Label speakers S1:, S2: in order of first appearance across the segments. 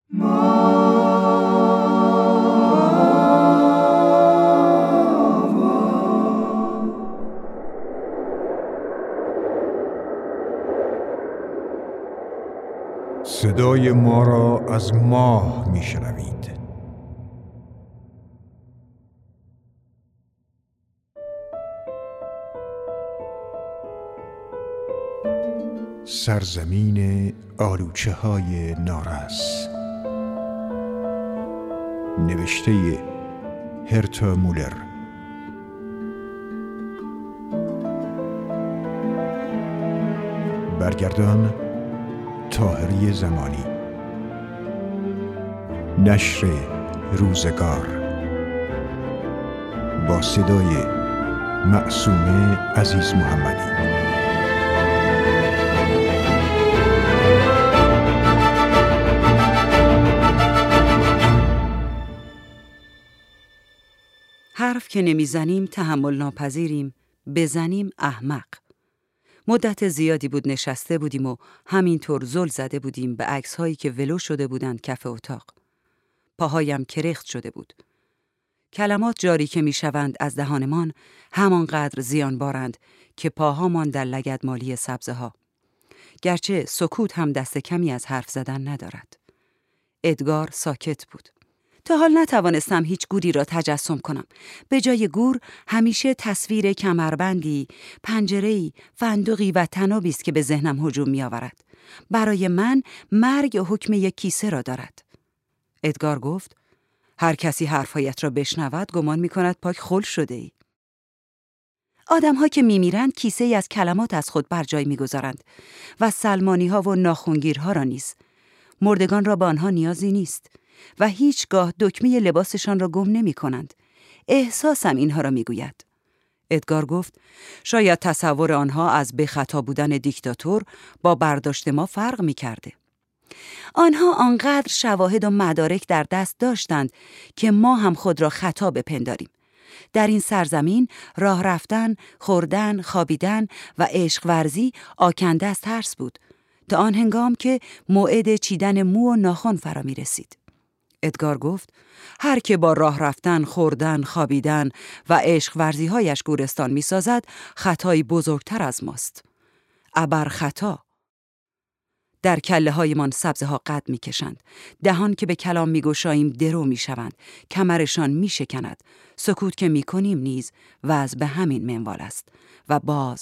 S1: صدای ما را از ماه میشنوید. سرزمین آلوچه های نارس، نوشته هرتا مولر، برگردان طاهری زمانی، نشر روزگار، با صدای معصومه عزیز محمدی.
S2: حرف که نمیزنیم تحمل ناپذیریم، بزنیم احمق. مدت زیادی بود نشسته بودیم و همینطور زل زده بودیم به عکس‌هایی که ولو شده بودند کف اتاق. پاهایم کرخت شده بود. کلمات جاری که میشوند از دهانمان همانقدر زیان بارند که پاهامان در لگدمالی سبزه ها. گرچه سکوت هم دست کمی از حرف زدن ندارد. ادگار ساکت بود. تا حال نتوانستم هیچ گوری را تجسم کنم. به جای گور همیشه تصویر کمربندی، پنجره‌ای، فندقی و طنابی است که به ذهنم هجوم می‌آورد. برای من مرگ حکم یک کیسه را دارد. ادگار گفت: هر کسی حرفایت را بشنود گمان می‌کند پاک خل شده ای. آدم‌ها که می‌میرند کیسه‌ای از کلمات از خود بر جای می‌گذارند و سلمانی‌ها و ناخنگیرها را نیز. مردگان را به آنها نیازی نیست و هیچگاه دکمه لباسشان را گم نمی کنند. احساسم اینها را می گوید. ادگار گفت: شاید تصور آنها از به خطا بودن دیکتاتور با برداشت ما فرق می کرده. آنها آنقدر شواهد و مدارک در دست داشتند که ما هم خود را خطا بپنداریم. در این سرزمین راه رفتن، خوردن، خوابیدن و عشق ورزی آکنده از ترس بود تا آن هنگام که موعد چیدن مو و ناخن فرا می رسید. ادگار گفت: هر که با راه رفتن، خوردن، خوابیدن و عشق ورزی‌هایش گورستان می‌سازد، خطایی بزرگتر از ماست. ابر خطا. در کله‌هایمان سبزه‌ها قد می‌کشند. دهان که به کلام می‌گشاییم درو می‌شوند. کمرشان می‌شکند. سکوت که می‌کنیم نیز وضع به همین منوال است. و باز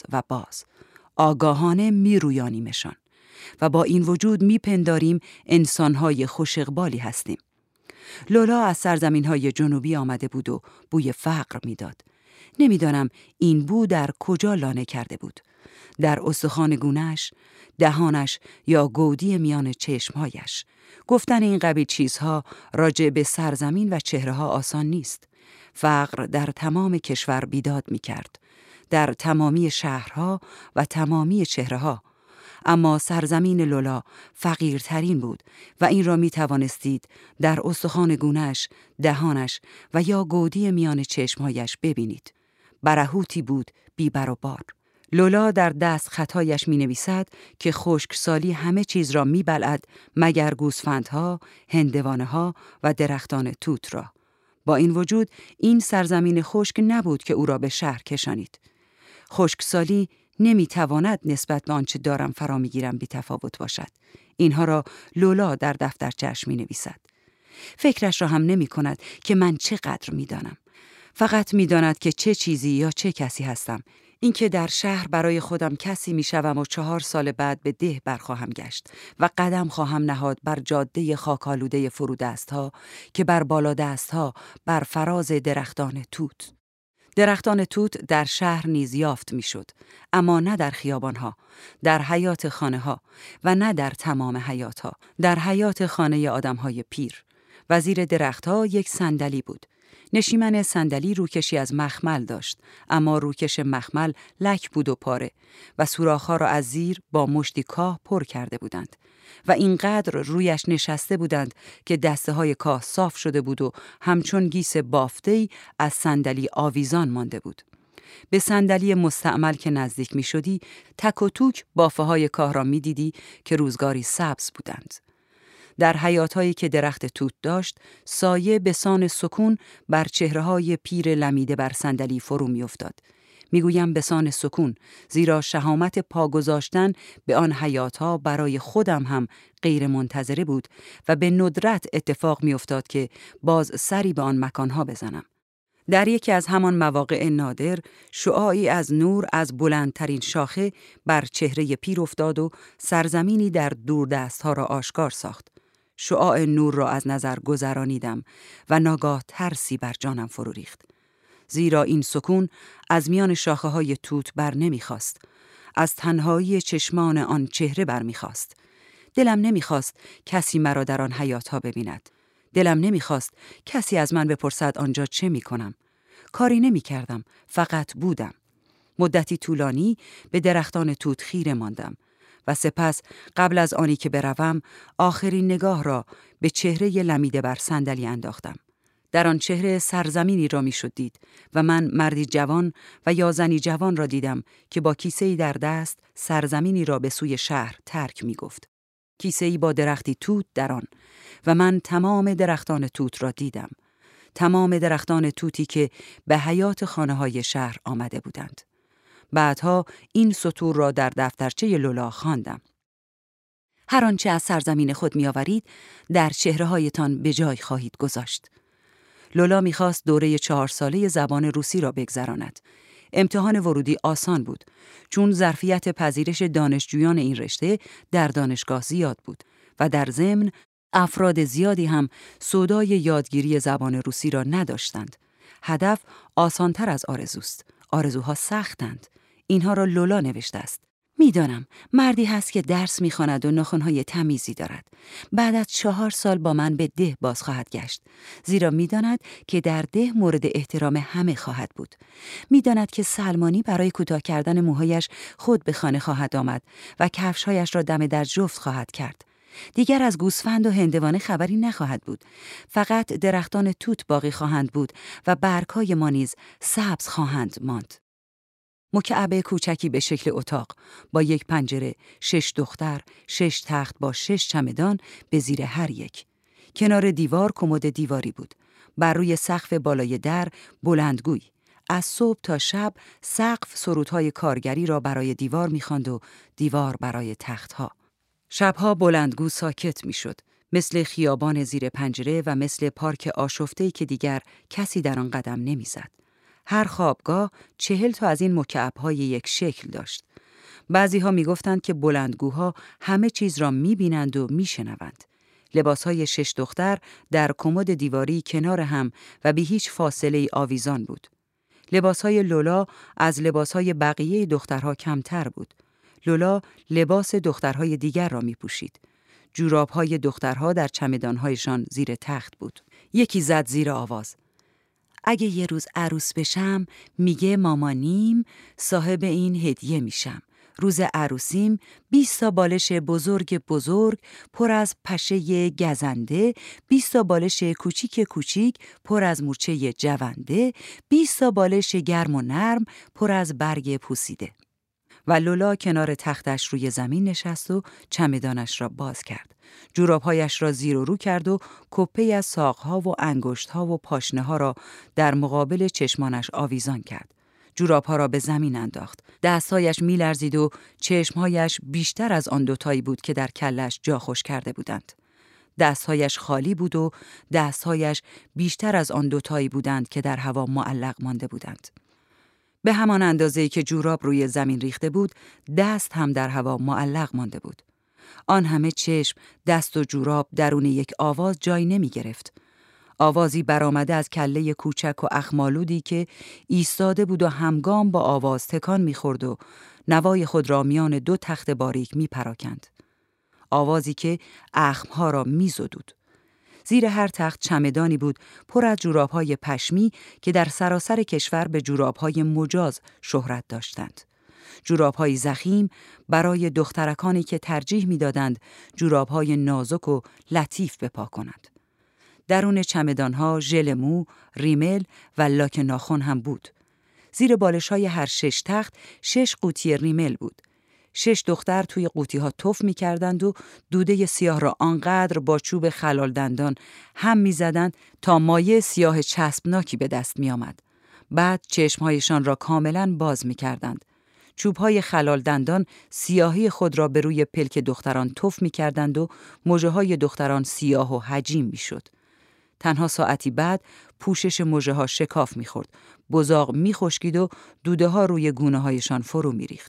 S2: آگاهانه می‌رویانیمشان. و با این وجود می‌پنداریم انسان‌های خوش اقبالی هستیم. لولا از سرزمین‌های جنوبی آمده بود و بوی فقر می‌داد. نمی‌دانم این بو در کجا لانه کرده بود. در استخوان گونه‌اش، دهانش یا گودی میان چشم‌هایش. گفتن این قبیل چیزها راجع به سرزمین و چهره‌ها آسان نیست. فقر در تمام کشور بیداد می‌کرد. در تمامی شهرها و تمامی چهره‌ها. اما سرزمین لولا فقیرترین بود و این را می توانستید در استخوان گونه‌اش، دهانش و یا گودی میان چشمهایش ببینید. برهوتی بود بی بر و بار. لولا در دست خطایش می نویسد که خشکسالی همه چیز را می بلعد مگر گوسفندها، هندوانه‌ها و درختان توت را. با این وجود این سرزمین خشک نبود که او را به شهر کشانید. خشکسالی نمیتواند نسبت به آنچه دارم فرا میگیرم بی تفاوت باشد. اینها را لولا در دفترچه‌اش می نویسد. فکرش را هم نمی کند که من چقدر می دانم. فقط می داند که چه چیزی یا چه کسی هستم. اینکه در شهر برای خودم کسی می شوم و 4 سال بعد به ده برخواهم گشت و قدم خواهم نهاد بر جاده خاکالوده فرودستها که بر بالا دستها بر فراز درختان توت. درختان توت در شهر نیز یافت میشد، اما نه در خیابانها، در حیات خانه‌ها و نه در تمام حیاتها، در حیات خانه آدم‌های پیر. وزیر درختها یک صندلی بود. نشیمن صندلی روکشی از مخمل داشت، اما روکش مخمل لک بود و پاره و سوراخ‌ها را از زیر با مشتی کاه پر کرده بودند و اینقدر رویش نشسته بودند که دسته‌های کاه صاف شده بود و همچون گیس بافته‌ای از صندلی آویزان مانده بود. به صندلی مستعمل که نزدیک می شدی، تک و توک بافه‌های کاه را می دیدی که روزگاری سبز بودند. در حیاط‌هایی که درخت توت داشت، سایه به سان سکون بر چهره‌های پیر لمیده بر صندلی فرو می‌افتاد. میگویم به سان سکون، زیرا شهامت پا گذاشتن به آن حیاط‌ها برای خودم هم غیر منتظره بود و به ندرت اتفاق می‌افتاد که باز سری به آن مکانها بزنم. در یکی از همان مواقع نادر، شعاعی از نور از بلندترین شاخه بر چهره پیر افتاد و سرزمینی در دوردست‌ها را آشکار ساخت. شعاع نور را از نظر گذرانیدم و ناگاه ترسی بر جانم فرو ریخت. زیرا این سکون از میان شاخه‌های توت بر نمی‌خاست. از تنهایی چشمان آن چهره بر می‌خاست. دلم نمی‌خواست کسی مرا در آن حیاط‌ها ببیند. دلم نمی‌خواست کسی از من بپرسد آنجا چه می‌کنم. کاری نمی‌کردم، فقط بودم. مدتی طولانی به درختان توت خیره ماندم و سپس قبل از آنی که بروم آخرین نگاه را به چهره لمیده بر صندلی انداختم. در آن چهره سرزمینی را میشد دید و من مردی جوان و یا زنی جوان را دیدم که با کیسه‌ای در دست سرزمینی را به سوی شهر ترک می‌گفت. کیسه‌ای با درختی توت در آن و من تمام درختان توت را دیدم. تمام درختان توتی که به حیاط خانه‌های شهر آمده بودند. بعدها این سطور را در دفترچه لولا خواندم. هر آنچه از سرزمین خود می‌آورید در چهره‌هایتان به جای خواهید گذاشت. لولا می‌خواست دوره 4 ساله زبان روسی را بگذراند. امتحان ورودی آسان بود، چون ظرفیت پذیرش دانشجویان این رشته در دانشگاه زیاد بود و در ضمن افراد زیادی هم سودای یادگیری زبان روسی را نداشتند. هدف آسانتر از آرزوست. آرزوها سختند. اینها را لولا نوشته است. میدانم مردی هست که درس میخواند و ناخن‌های تمیزی دارد. بعد از 4 سال با من به ده باز خواهد گشت، زیرا میداند که در ده مورد احترام همه خواهد بود. میداند که سلمانی برای کوتاه کردن موهایش خود به خانه خواهد آمد و کفش‌هایش را دم در جفت خواهد کرد. دیگر از گوسفند و هندوانه خبری نخواهد بود. فقط درختان توت باقی خواهند بود و برگ‌های ما نیز سبز خواهند ماند. مکعب کوچکی به شکل اتاق با 1 پنجره، 6 دختر، 6 تخت با 6 چمدان به زیر هر یک. کنار دیوار کمد دیواری بود. بر روی سقف بالای در بلندگوی. از صبح تا شب سقف سرودهای کارگری را برای دیوار می‌خواند و دیوار برای تختها. شبها بلندگو ساکت می‌شد، مثل خیابان زیر پنجره و مثل پارک آشفته‌ای که دیگر کسی در آن قدم نمی‌زد. هر خوابگاه 40 تا از این مکعب‌های یک شکل داشت. بعضی‌ها می‌گفتند که بلندگوها همه چیز را می‌بینند و می‌شنوند. لباس‌های 6 دختر در کمد دیواری کنار هم و به هیچ فاصله‌ای آویزان بود. لباس‌های لولا از لباس‌های بقیه دخترها کمتر بود. لولا لباس دخترهای دیگر را می‌پوشید. جوراب‌های دخترها در چمدان‌هایشان زیر تخت بود. یکی زد زیر آواز: اگه یه روز عروس بشم، میگه مامانیم صاحب این هدیه میشم. روز عروسیم 20 تا بالش بزرگ پر از پشه گزنده، 20 تا بالش کوچیک پر از مورچه جونده، 20 تا بالش گرم و نرم پر از برگ پوسیده. و لولا کنار تختش روی زمین نشست و چمدانش را باز کرد. جورابهایش را زیر و رو کرد و کپی از ساقها و انگشتها و پاشنه‌ها را در مقابل چشمانش آویزان کرد. جورابها را به زمین انداخت. دستهایش می‌لرزید و چشمهایش بیشتر از آن دوتایی بود که در کلش جا خوش کرده بودند. دستهایش خالی بود و دستهایش بیشتر از آن دوتایی بودند که در هوا معلق مانده بودند. به همان اندازه‌ای که جوراب روی زمین ریخته بود، دست هم در هوا معلق مانده بود. آن همه چشم، دست و جوراب درون یک آواز جای نمی گرفت. آوازی برآمده از کله کوچک و اخمالودی که ایستاده بود و همگام با آواز تکان می‌خورد و نوای خود را میان 2 تخت باریک می‌پراکند. آوازی که اخم‌ها را می‌زدود. زیر هر تخت چمدانی بود پر از جوراب‌های پشمی که در سراسر کشور به جوراب‌های مجاز شهرت داشتند. جوراب‌های ضخیم برای دخترکانی که ترجیح می‌دادند جوراب‌های نازک و لطیف بپا کنند. درون چمدان‌ها ژل مو، ریمل و لاک ناخن هم بود. زیر بالش‌های هر 6 تخت 6 قوطی ریمل بود. 6 دختر توی قوطی‌ها تف می‌کردند و دوده سیاه را آنقدر با چوب خلال دندان هم می‌زدند تا مایع سیاه چسبناکی به دست می‌آمد. بعد چشم‌هایشان را کاملاً باز می‌کردند. چوب‌های خلال دندان سیاهی خود را به روی پلک دختران تف می‌کردند و مژه‌های دختران سیاه و حجیم می‌شد. تنها ساعتی بعد پوشش مژه‌ها شکاف می‌خورد، بزاق می‌خشکید و دوده‌ها روی گونه‌هایشان فرو می‌ریخت.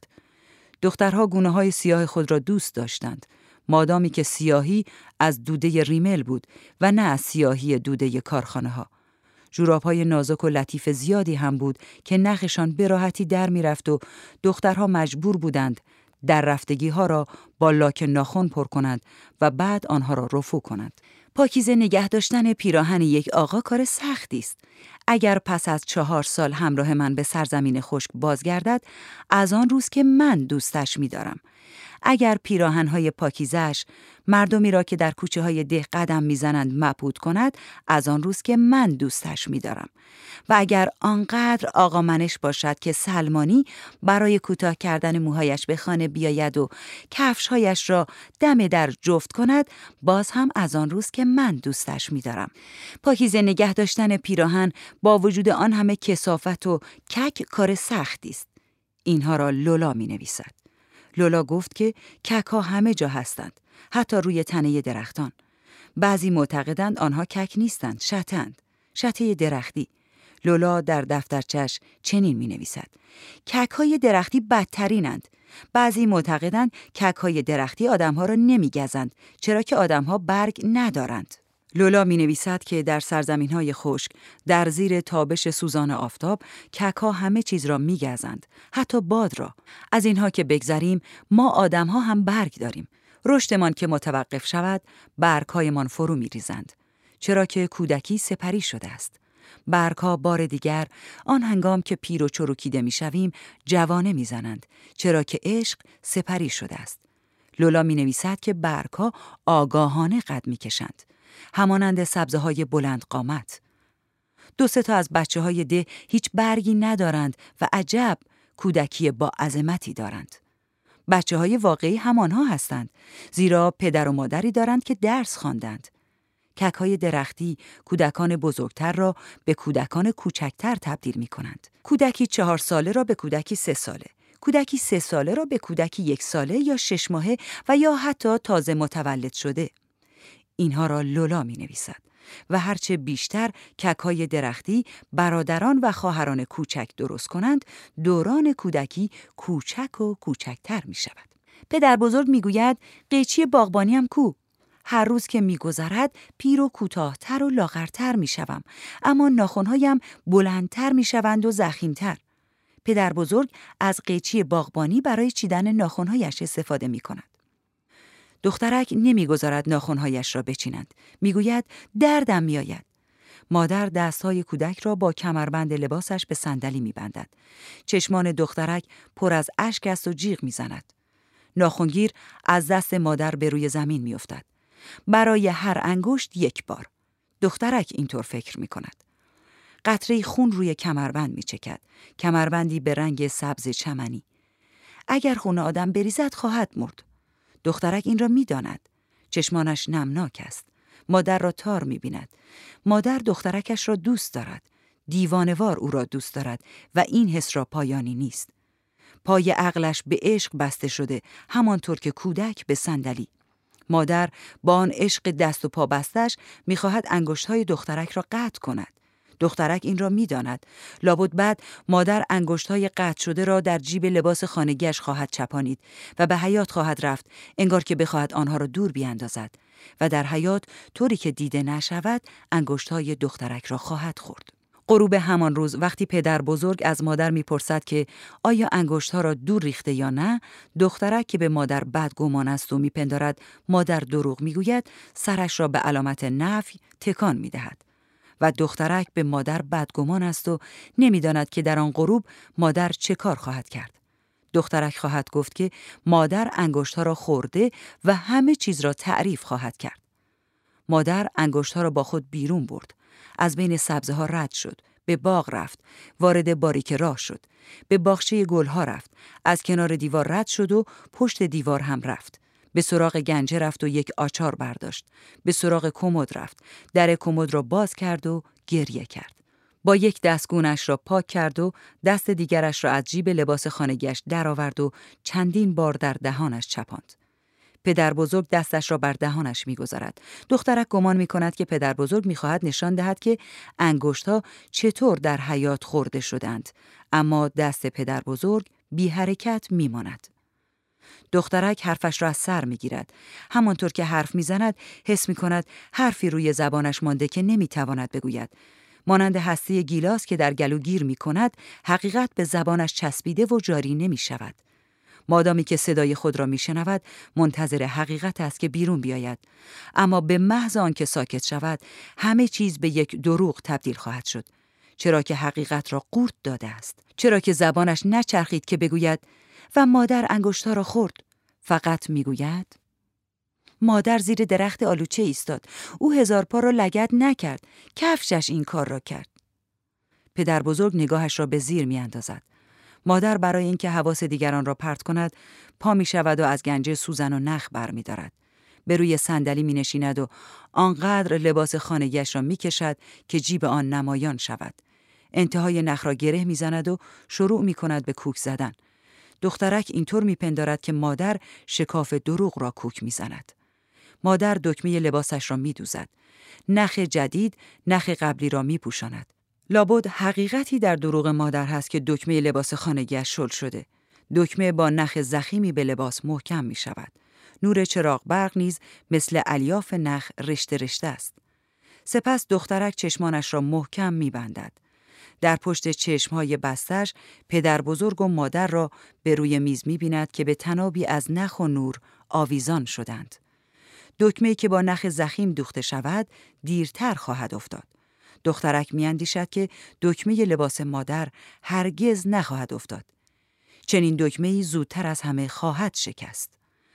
S2: دخترها گونه‌های سیاه خود را دوست داشتند، مادامی که سیاهی از دوده ریمل بود و نه از سیاهی دوده کارخانه‌ها. جوراب‌های نازک و لطیف زیادی هم بود که نخشان به راحتی در می‌رفت و دخترها مجبور بودند در رفتگی‌ها را با لاک ناخن پر کنند و بعد آنها را رفو کنند. پاکیزه نگه داشتن پیراهن یک آقا کار سختی است. اگر پس از 4 سال همراه من به سرزمین خشک بازگردد، از آن روز که من دوستش می‌دارم. اگر پیراهن‌های پاکیزش مردمی را که در کوچه‌های ده قدم می‌زنند مبهوت کند، از آن روز که من دوستش می‌دارم. و اگر آنقدر آقامنش باشد که سلمانی برای کوتاه کردن موهایش به خانه بیاید و کفش‌هایش را دم در جفت کند، باز هم از آن روز که من دوستش می‌دارم. پاکیزه نگه داشتن پیراهن با وجود آن همه کثافت و کک کار سختی است. اینها را لولا می‌نویسد. لولا گفت که کک‌ها همه جا هستند، حتی روی تنه درختان. بعضی معتقدند آنها کک نیستند، شتند، شته درختی. لولا در دفترچش چنین می‌نویسد: کک‌های درختی بدترینند. بعضی معتقدند کک‌های درختی آدم‌ها را نمی‌گزند، چرا که آدم‌ها برگ ندارند. لولا می‌نویسد که در سرزمین‌های خشک، در زیر تابش سوزان آفتاب، کک‌ها همه چیز را می‌گزند، حتی باد را. از اینها که بگذریم، ما آدم‌ها هم برگ داریم. رشدمان که متوقف شود، برگ‌هایمان فرو می‌ریزند، چرا که کودکی سپری شده است. برگ‌ها بار دیگر آن هنگام که پیر و چروکیده می‌شویم، جوانه می‌زنند، چرا که عشق سپری شده است. لولا می‌نویسد که برگ‌ها آگاهانه قد می‌کشند، همانند سبزه‌های بلند قامت. 2-3 تا از بچه‌های ده هیچ برگی ندارند و عجب کودکی با عظمتی دارند. بچه‌های واقعی همانها هستند، زیرا پدر و مادری دارند که درس خواندند. کک‌های درختی کودکان بزرگتر را به کودکان کوچکتر تبدیل می‌کنند. کودکی 4 ساله را به کودکی 3 ساله، کودکی 3 ساله را به کودکی 1 ساله یا 6 ماهه و یا حتی تازه متولد شده. اینها را لولا می‌نویسد و هرچه بیشتر کک‌های درختی برادران و خواهران کوچک درست کنند، دوران کودکی کوچک و کوچکتر می‌شود. پدر بزرگ می‌گوید قیچی باغبانی هم کو؟ هر روز که می‌گذرد پیر و کوتاه‌تر و لاغرتر می‌شوم، اما ناخن‌هایم بلندتر می‌شوند و ضخیم‌تر. پدر بزرگ از قیچی باغبانی برای چیدن ناخن‌هایش استفاده می‌کند. دخترک نمی‌گذارد ناخن‌هایش را بچینند. می‌گوید دردم می‌آید. مادر دست‌های کودک را با کمربند لباسش به صندلی می‌بندد. چشمان دخترک پر از اشک است و جیغ می‌زند. ناخنگیر از دست مادر به روی زمین می‌افتد. برای هر انگشت 1 بار. دخترک اینطور فکر می‌کند. قطره خون روی کمربند می‌چکد. کمربندی به رنگ سبز چمنی. اگر خون آدم بریزد خواهد مرد. دخترک این را می‌داند. چشمانش نمناک است. مادر را تار می‌بیند. مادر دخترکش را دوست دارد. دیوانه‌وار او را دوست دارد و این حس را پایانی نیست. پای عقلش به عشق بسته شده، همانطور که کودک به صندلی. مادر با آن عشق دست و پا بستش می‌خواهد انگشت‌های دخترک را قطع کند. دخترک این را می‌داند. لابد بعد مادر انگشت‌های قطع شده را در جیب لباس خانگیش خواهد چپانید و به حیاط خواهد رفت، انگار که بخواهد آنها را دور بیاندازد و در حیاط طوری که دیده نشود انگشت‌های دخترک را خواهد خورد. غروب همان روز وقتی پدر بزرگ از مادر میپرسد که آیا انگشت‌ها را دور ریخته یا نه، دخترک که به مادر بدگمان است و میپندارد مادر دروغ میگوید، سرش را به علامت نفی تکان میدهد. و دخترک به مادر بدگمان است و نمیداند که در آن غروب مادر چه کار خواهد کرد. دخترک خواهد گفت که مادر انگشت‌ها را خورده و همه چیز را تعریف خواهد کرد. مادر انگشت‌ها را با خود بیرون برد. از بین سبزه‌ها رد شد. به باغ رفت، وارد باریکه راه شد. به باغچه گلها رفت، از کنار دیوار رد شد و پشت دیوار هم رفت. به سراغ گنجه رفت و یک آچار برداشت. به سراغ کمد رفت، در کمد را باز کرد و گریه کرد. با یک دست گونش را پاک کرد و دست دیگرش را از جیب لباس خانگیش درآورد و چندین بار در دهانش چپاند. پدر بزرگ دستش را بر دهانش می‌گذارد. دخترک گمان می‌کند که پدر بزرگ می‌خواهد نشان دهد که انگشت‌ها چطور در حیات خورده شدند، اما دست پدر بزرگ بی حرکت می‌ماند. دخترک حرفش را از سر می‌گیرد. همانطور که حرف می‌زند حس می‌کند حرفی روی زبانش مانده که نمی‌تواند بگوید. مانند هسته گیلاس که در گلو گیر می‌کند، حقیقت به زبانش چسبیده و جاری نمی‌شود. مادامی که صدای خود را میشنود منتظر حقیقت است که بیرون بیاید، اما به محض آنکه ساکت شود همه چیز به یک دروغ تبدیل خواهد شد، چرا که حقیقت را قورت داده است، چرا که زبانش نچرخید که بگوید و مادر انگشت‌ها را خورد. فقط میگوید مادر زیر درخت آلوچه ایستاد، او 1000 پا را لگد نکرد، کفشش این کار را کرد. پدر بزرگ نگاهش را به زیر میاندازد. مادر برای اینکه حواس دیگران را پرت کند پا می شود و از گنجه سوزن و نخ بر می دارد. به روی صندلی می نشیند و آنقدر لباس خانگیش را می کشد که جیب آن نمایان شود. انتهای نخ را گره می زند و شروع می کند به کوک زدن. دخترک اینطور می پندارد که مادر شکاف دروغ را کوک می زند. مادر دکمه لباسش را می دوزد. نخ جدید نخ قبلی را می پوشاند. لابد حقیقتی در دروغ مادر هست که دکمه لباس خانگیش شل شده. دکمه با نخ ضخیمی به لباس محکم می شود. نور چراغ برق نیز مثل الیاف نخ رشته رشته است. سپس دخترک چشمانش را محکم می بندد. در پشت چشمهای بستش پدر بزرگ و مادر را به روی میز می بیند که به تنابی از نخ و نور آویزان شدند. دکمه که با نخ ضخیم دوخته شود دیرتر خواهد افتاد. دخترک میاندیشد که دکمه لباس مادر هرگز نخواهد افتاد. چنین دکمه‌ای زودتر از همه خواهد شکست.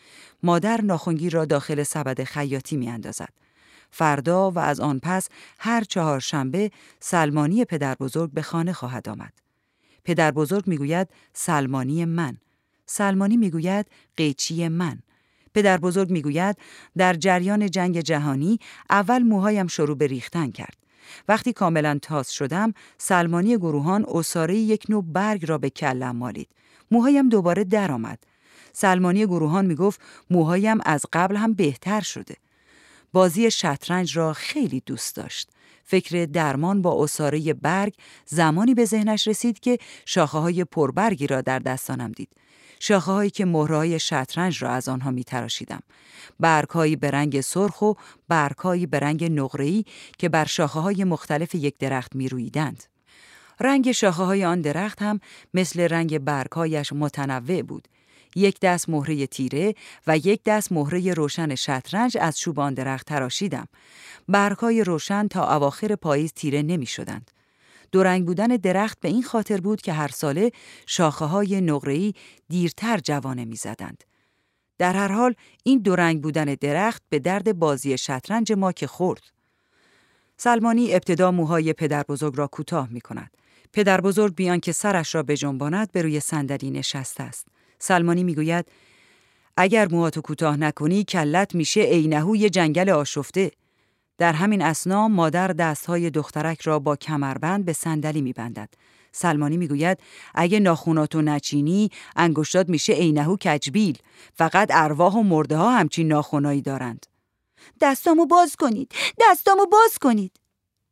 S2: مادر ناخنگیر را داخل سبد خیاطی میاندازد. فردا و از آن پس هر 4 شنبه سلمانی پدر بزرگ به خانه خواهد آمد. پدر بزرگ میگوید سلمانی من. سلمانی میگوید قیچی من. پدر بزرگ میگوید در جریان جنگ جهانی اول موهایم شروع به ریختن کرد. وقتی کاملا تاز شدم، سلمانی گروهان عصاره یک نوع برگ را به کلم مالید. موهایم دوباره در آمد. سلمانی گروهان میگفت موهایم از قبل هم بهتر شده. بازی شطرنج را خیلی دوست داشت. فکر درمان با عصاره برگ زمانی به ذهنش رسید که شاخه‌های پربرگی را در دستانم دید. شاخه‌هایی که مهره‌های شطرنج را از آنها می‌تراشیدم. برگ‌هایی به رنگ سرخ و برگ‌هایی به رنگ نقره‌ای که بر شاخه‌های مختلف یک درخت می‌رویدند. رنگ شاخه‌های آن درخت هم مثل رنگ برگ‌هایش متنوع بود. یک دست مهره تیره و یک دست مهره روشن شطرنج از چوب آن درخت تراشیدم. برگ‌های روشن تا اواخر پاییز تیره نمی‌شدند. دو رنگ بودن درخت به این خاطر بود که هر ساله شاخه‌های نقره‌ای دیرتر جوانه می‌زدند. در هر حال این دو رنگ بودن درخت به درد بازی شطرنج ما که خورد. سلمانی ابتدا موهای پدر بزرگ را کوتاه می‌کند. پدر بزرگ بیان که سرش را بجنباند به روی صندلی نشسته است. سلمانی میگوید اگر موهاتو کوتاه نکنی کلت میشه عینهوی جنگل آشفته. در همین اثنا مادر دستهای دخترک را با کمربند به صندلی میبندد. سلمانی میگوید اگه ناخوناتو نچینی انگشتات میشه عینهو کجبیل. فقط ارواح و مرده ها همچین ناخونایی دارند. دستامو باز کنید. دستامو باز کنید.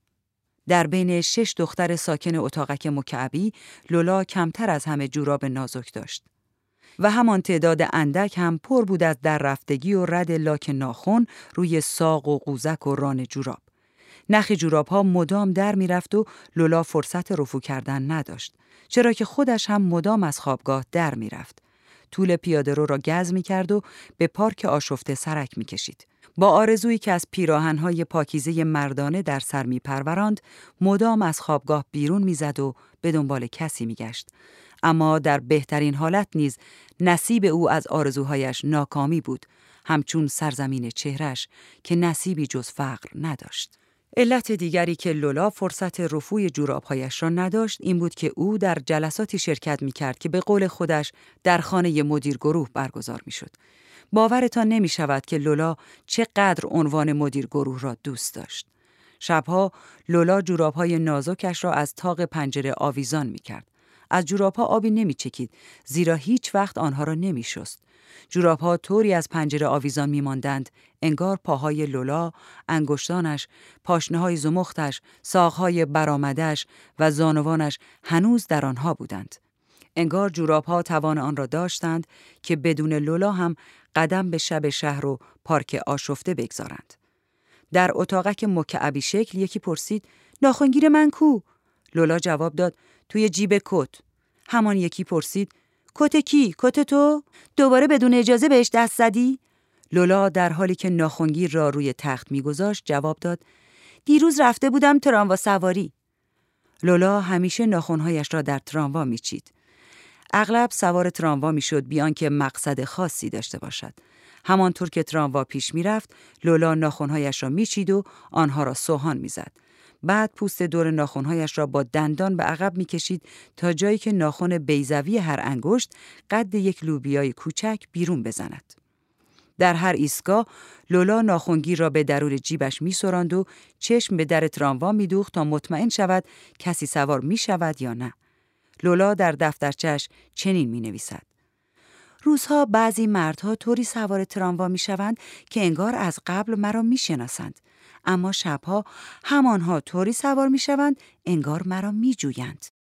S2: در بین 6 دختر ساکن اتاقک مکعبی لولا کمتر از همه جوراب نازک داشت. و همان تعداد اندک هم پر بود از در رفتگی و رد لاک ناخن روی ساق و قوزک و ران جوراب. نخ جوراب‌ها مدام در می‌رفت و لولا فرصت رفو کردن نداشت، چرا که خودش هم مدام از خوابگاه در می‌رفت. طول پیاده‌رو را گز می‌کرد و به پارک آشفته سرک می‌کشید. با آرزویی که از پیراهن‌های پاکیزه مردانه در سر می‌پروراند، مدام از خوابگاه بیرون می‌زد و به دنبال کسی می‌گشت. اما در بهترین حالت نیز نصیب او از آرزوهایش ناکامی بود، همچون سرزمین چهرش که نصیبی جز فقر نداشت. علت دیگری که لولا فرصت رفوی جوراب‌هایش را نداشت این بود که او در جلساتی شرکت می‌کرد که به قول خودش در خانه مدیر گروه برگزار می‌شد. باورتان نمی‌شود که لولا چقدر عنوان مدیر گروه را دوست داشت. شبها لولا جوراب‌های نازکش را از طاق پنجره آویزان می‌کرد. از جوراب‌ها آبی نمی‌چکید زیرا هیچ وقت آنها را نمی‌شست. جوراب‌ها طوری از پنجره آویزان می‌ماندند انگار پاهای لولا، انگشتانش، پاشنه‌های زمختش، ساق‌های برآمده‌اش و زانوانش هنوز در آنها بودند. انگار جوراب‌ها توان آن را داشتند که بدون لولا هم قدم به شب شهر و پارک آشفته بگذارند. در اتاقک مکعبی شکل یکی پرسید: ناخنگیر من کو؟ لولا جواب داد: توی جیب کت. همان یکی پرسید: کت کی؟ کت تو؟ دوباره بدون اجازه بهش دست زدی؟ لولا در حالی که ناخنگیر را روی تخت میگذاشت جواب داد: دیروز رفته بودم تراموا سواری. لولا همیشه ناخن‌هایش را در تراموا میچید. اغلب سوار تراموا میشد بیان که مقصد خاصی داشته باشد. همانطور که تراموا پیش میرفت، لولا ناخن‌هایش را میچید و آنها را سوهان میزد. بعد پوست دور ناخن‌هایش را با دندان به عقب میکشید تا جایی که ناخن بیضوی هر انگشت قد یک لوبیای کوچک بیرون بزند. در هر ایستگاه لولا ناخنگیر را به درون جیبش می‌سراند و چشم به در تراموا می‌دوخت تا مطمئن شود کسی سوار می‌شود یا نه. لولا در دفترچه‌اش چنین می‌نویسد: روزها بعضی مردها طوری سوار تراموا می‌شوند که انگار از قبل مرا می‌شناسند، اما شبها همانها طوری سوار می‌شوند انگار مرا می‌جویند.